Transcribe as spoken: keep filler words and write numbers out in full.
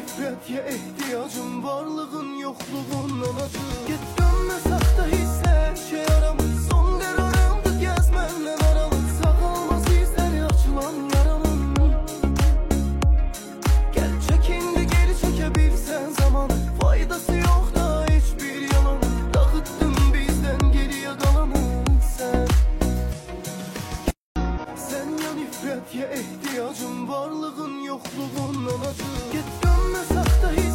nifrətə ehtiyacım, varlığın yoxluğundan acı. Get dönmə saxta hisslər ki yaramız, son qərarımdır gəzmənlə aralı. Sağalmaz izləri açılan yaranın. Gəl çək indi geri çəkə bilsən zamanı, faydası yox da hiçbir yalan. Dağıttın bizdən geriyə qalanı sən. Sən ya nifrətə ehtiyacım, varlığın yoxluğundan acı. Get dönmə saxta hisslər